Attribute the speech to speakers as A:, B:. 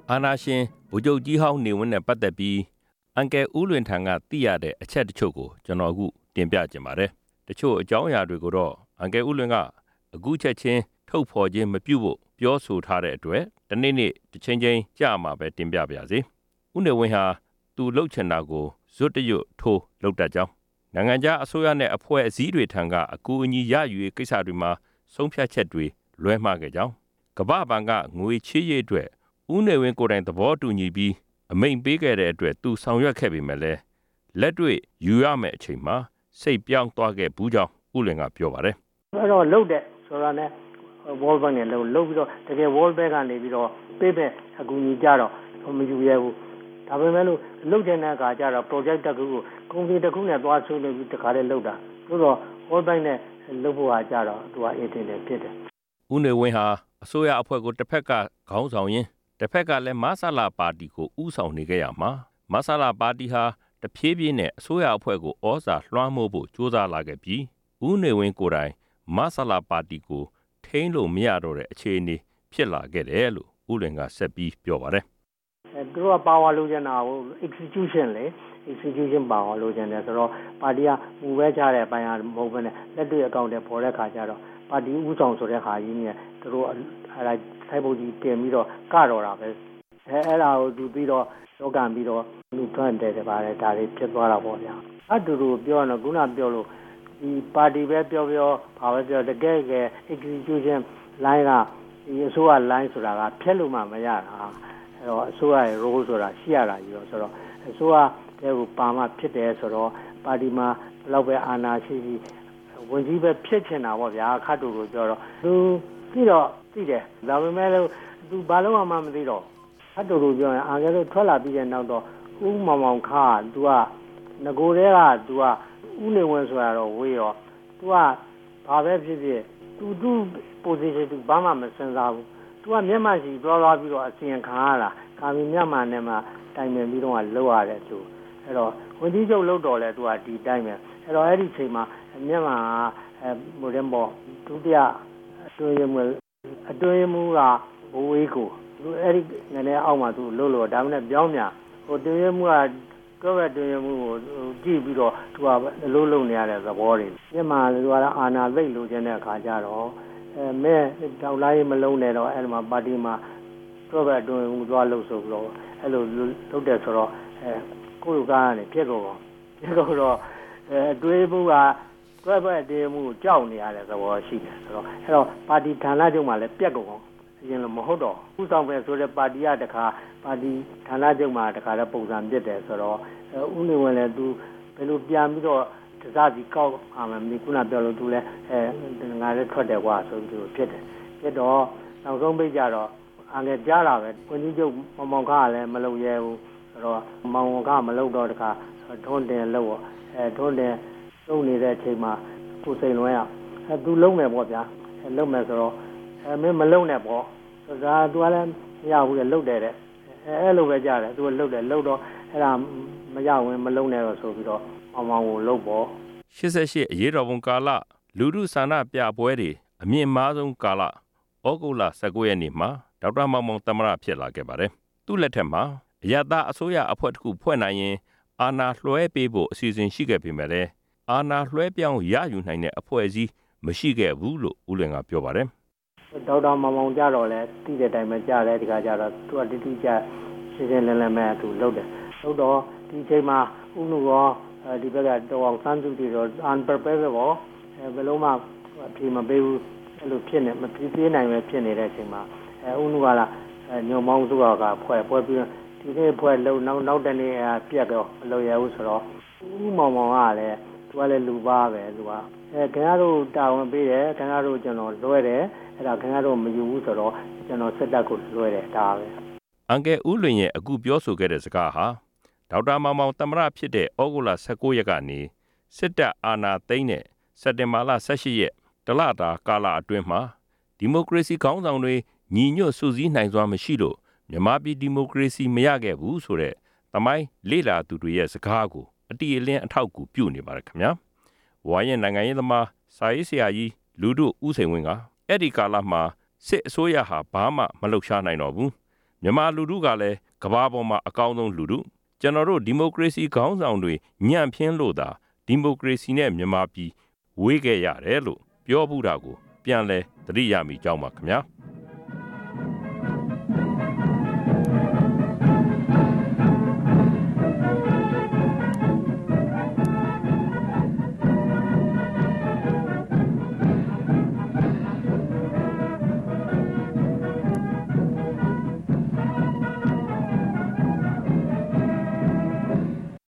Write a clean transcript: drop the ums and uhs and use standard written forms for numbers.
A: အာဏာရှင်ဗိုလ်ချုပ်ကြီးဟောင်းနေဝင်းနဲ့ပတ်သက်ပြီးအန်ကယ်ဦးလွင်ထံကသိရတဲ့အချက်တချို့ကိုကျွန်တော်အခုတင်ပြခြင်းပါတယ်။တချို့အကြောင်းအရာတွေကိုတော့အန်ကယ်ဦးလွင်ကအခုချက်ချင်းထုတ်ဖော်ခြင်းမပြုဖို့ပြောဆိုထားတဲ့အတွက်တနေ့နေ့တစ်ချိန်ချင်းကြာမှာပဲတင်ပြပါရစေ။ဦးနေဝင်းဟာသူလှုပ်ချင်တာကိုဇွတ်တရွတ်ထိုးလှုပ်တတ်ကြောင်းနိုင်ငံခြားအစိုးရနဲ့အဖွဲ့အစည်းတွေထံကအကူအညီရယူရေးကိစ္စတွေမှာဆုံးဖြတ်ချက်တွေလွဲမှားခဲ့ကြောင်းကမ္ဘာ့ဘဏ်ကငွေချေးရေးအတွက်ဦးနေဝင်းကိုယ်တိုင်သဘောတူညီပြီးအမိန့်ပေးခဲ့တဲ့အတွက်သူဆောင်ရွက်ခဲ့ပေမဲ့လည်းလက်တွေ့ယူရမယ့်အချိန်မှာစိတ်ပြောင်းသွားခဲ့ဘူးကြောင်းဦးလွင်ကပြောပါတယ်
B: ။အဲ့တော့လှုပ်တဲ့ဆိုတာနဲ့ World Bank နဲ့လှုပ်ပြီးတော့တကယ် World Bank ကနေပြီးတော့ပေးမဲ့အကူအညီကြတော့မယူရဘူး။ဒါပေမဲ့လို့လှုပ်တဲ့အခါကျတော့ project တစ်ခုကိုကုမ္ပဏီတစ်ခုနဲ့သွားဆွေးနွေးပြီးတခါတည်းလှုပ်တာ။ဆိုတော့ World Bank နဲ့လှုပ်ဖို့ဟာကြတော့သူကအင်းတင်တယ်ဖြစ်တယ်
A: ။ဦးနေဝင်းဟာအစိုးရအဖွဲ့ကိုတစ်ဖက်ကခေါင်းဆောင်ရင်းတစ်ဖက်ကလည်းမဆလာပါတီကိုဥဆောင်နေခဲ့ရမှာမဆလာပါတီဟာတဖြည်းဖြည်းနဲ့အစိုးရအဖွဲ့ကိုဩဇာလွှမ်းမိုးဖို့ကြိုးစားလာခဲ့ပြီးဦးနေဝင်းကိုယ်တိုင်မဆလာပါတီကိုထိန်းလို့မရတော့တဲ့အခြေအနေဖြစ်လာခဲ့တယ်လို့ဦးလွင်ကဆက်ပြီးပြောပါတယ်
B: ။သူတို့ကပါဝါလိုချင်တာကို execution power လိုချင်တယ်ဆိုတော့ပါတီကမူပဲချတဲ့အပိုင်းကမဟုတ်ဘဲနဲ့လက်တွေ့အကောင့်တွေပေါ်တဲ့ခါကျတော့ပါတီဥဆောင်ဆိုတဲ့ဟာကြီးနဲ့သူတို့အဲ့ဒါစိုက်ဖို့ကြီးတင်ပြီးတော့ကတော့တာပဲအဲ့ဒါကိုသူပြီးတော့လောကန်ပြီးတော့လူထွန်းတယ်ပါတယ်ဒါတွေဖြစ်သွားတာပေါ့ဗျာအတူတူပြောရတော့ခုနပြောလို့ဒီပါတီပဲပြောဘာပဲပြောတကယ် execution line ကဒီအစိုးရ line ဆိုတာကဖျက်လို့မှမရတာအဲ့တော့အစိုးရရဲ့ role ဆိုတာရှိရတာကြီးတော့ဆိုတော့အစိုးရတဲ့ကိုပါမှဖြစ်တယ်ဆိုတော့ပါတီမှာဘယ်လောက်ပဲအာဏာရှိဝင်ကြီးပဲဖြစ်ချင်တာပေါ့ဗျာခတ်တူကိုပြောတော့သူပြီးတော့သိတယ်ဒါပေမဲ့လို့သူဘာလို့မှမသိတော့ခတ်တူကိုပြောရင်အာငယ်လို့ထွက်လာပြီးတဲ့နောက်တော့ဦးမောင်မောင်ခါသူကငကိုတဲကသူကဦးနေဝင်ဆိုတာတော့ဝေးရောသူကဘာပဲဖြစ်ဖြစ်သူ position သူဘာမှမစင်စားဘူးသူကမျက်မှန်ရှိသွားပြီးတော့အစီရင်ခံရတာကာမီမျက်မှန်နဲ့မှတိုင်ပင်ပြီးတော့လောက်ရတယ်သူအဲ့တော့ဝန်ကြီးချုပ်လောက်တော့လဲသူကဒီတိုင်းပဲအဲ့တော့အဲ့ဒီချိန်မှာမျက်မှန်ကဟိုတဲ့ပေါ့ဒုတိယအတွင်းမှုကဘိုးဝေးကိုသူအဲ့ဒီနည်းနည်းအောက်မှာသူလှုပ်လို့ဒါမှနဲ့ပြောင်းပြန်ဟိုတွင်းမှုကတော့ပဲတွင်းမှုကိုကြည့်ပြီးတော့သူကလှုပ်နေရတဲ့သဘောတွေမျက်မှန်သူကအာနာသိတ်လိုချင်တဲ့အခါကျတော့မဲတောက်လိုက်မလုံးနဲ့တော့အဲ့ဒီမှာပါတီမှာတော့ပဲတွင်းမှုသွားလှုပ်ဆိုပြီးတော့အဲ့လိုလှုပ်တယ်ဆိုတော့ကိုလူကားကနေပြက်တော့တွေးမှုကတွဲပဲတည်မှုကြောက်နေရတဲ့သဘောရှိတယ်ဆိုတော့အဲ့တော့ပါတီဌာနချုပ်မှာလည်းပြက်ကုန်အရင်လိုမဟုတ်တော့ဥဆောင်ပဲဆိုတဲ့ပါတီကတခါပါတီဌာနချုပ်မှာတခါလည်းပုံစံပြစ်တယ်ဆိုတော့ဦးနေဝင်လည်းသူဘယ်လိုပြန်ပြီးတော့တစားစီကောက်အာမမီခုနပြောလို့သူလည်းငါလည်းထွက်တယ်ကွာဆိုပြီးဖြစ်တယ်ဖြစ်တော့နောက်ဆုံးပိတ်ကြတော့အငယ်ကြားလာပဲဝန်ကြီးချုပ်မောင်ခါလည်းမလုပ်ရဲဘူးဆိုတော့မောင်ခါမလုပ်တော့တခါထွန်းတင်လို့ထွန်းတင်လုံနေတဲ့အချိန်မှာကိုစိန်လွှဲရသူလုံမယ်ပေါ့ဗျာလုံမယ်ဆိုတော့မင်းမလုံနဲ့ပေါ့ဒါသူကလည်းမရဘူးလေလုံတယ်တဲ့အဲ့လိုပဲကြားတယ်သူကလုံတယ်လုံတော့အဲ့ဒါမရဝင်မလုံနဲ့တော့ဆိုပြီးတော့မောင်ကိုလုံပေါ့
A: 88အရေးတော်ပုံကာလလူထုဆန္ဒပြပွဲတွေအမြင့်မားဆုံးကာလဩဂုတ်လ19ရက်နေ့မှာဒေါက်တာမောင်မောင်သမ္မတဖြစ်လာခဲ့ပါတယ်သူ့လက်ထက်မှာအရသာအစိုးရအဖွဲ့တစ်ခုဖွဲ့နိုင်ရင်အာဏာလွှဲပေးဖို့အစီအစဉ်ရှိခဲ့ပေမဲ့လည်းအာဏာလွှဲပြောင်းရယူနိုင်တဲ့အဖွဲ့အစည်းမရှိခဲ့ဘူးလို့ဦးလွင်ကပြောပါတယ်
B: ဒေါက်တာမောင်မောင်ကြတော့လဲသိတဲ့အတိုင်းပဲကြားတယ်ဒီကကြတော့သူကတိကျရှင်းရှင်းလင်းလင်းပဲသူလုပ်တယ်လုပ်တော့ဒီချိန်မှာဦးနုရောဒီဘက်ကတော်အောင်စမ်းစုတွေတော့ unprepared ပေါ့ဘယ်လုံးမှအပြေမပေးဘူးအဲ့လိုဖြစ်နေမပြေးနိုင်ပဲဖြစ်နေတဲ့အချိန်မှာဦးနုကလာညုံမောင်းစုကဖွဲ့ပြီးဒီနေ့ဖွဲ့လုံးနောက်တနေ့ပြက်တော့မလုပ်ရဘူးဆိုတော့ဦးမောင်မောင်ကလည်းသူကလည်းလူပါပဲသူကခင်ဗျားတို့တာဝန်ပေးတယ်ခင်ဗျားတို့ကျွန်တော်လွှဲတယ်အဲ့ဒါခင်ဗျားတို့မယူဘူးဆိုတော့ကျွန်တော်စစ်တပ်ကိုလွှဲတယ်ဒါပဲ
A: အန်ကယ်ဦးလွင်ရဲ့အခုပြောဆိုခဲ့တဲ့စကားဟာဒေါက်တာမောင်မောင်သမ္မတဖြစ်တဲ့ဩဂုတ်လ19ရက်ကနေစစ်တပ်အာဏာသိမ်းတဲ့စက်တင်ဘာလ18ရက်တလတာကာလအတွင်းမှာဒီမိုကရေစီခေါင်းဆောင်တွေညီညွတ်စုစည်းနိုင်စွာမရှိလို့မြန်မာပြည်ဒီမိုကရေစီမရခဲ့ဘူးဆိုတဲ့သမိုင်းလေ့လာသူတွေရဲ့စကားကိုအတိအလင်းအထောက်အကူပြုနေပါတယ်ခင်ဗျာဝါရင်နိုင်ငံရေးသမားစာရေးဆရာကြီးလူထုဦးစိန်ဝင်းကအဲ့ဒီကာလမှာစစ်အစိုးရဟာဘာမှမလှုပ်ရှားနိုင်တော့ဘူးမြန်မာလူထုကလည်းကမ္ဘာပေါ်မှာအကောင်းဆုံးလူထုကျွန်တော်တို့ဒီမိုကရေစီခေါင်းဆောင်တွေညံ့ဖျင်းလို့သာဒီမိုကရေစီနဲ့မြန်မာပြည်ဝေးခဲ့ရတယ်လို့ပြောဘူးတာကိုပြန်လဲသတိရမိကြောင်းပါခင်ဗျာ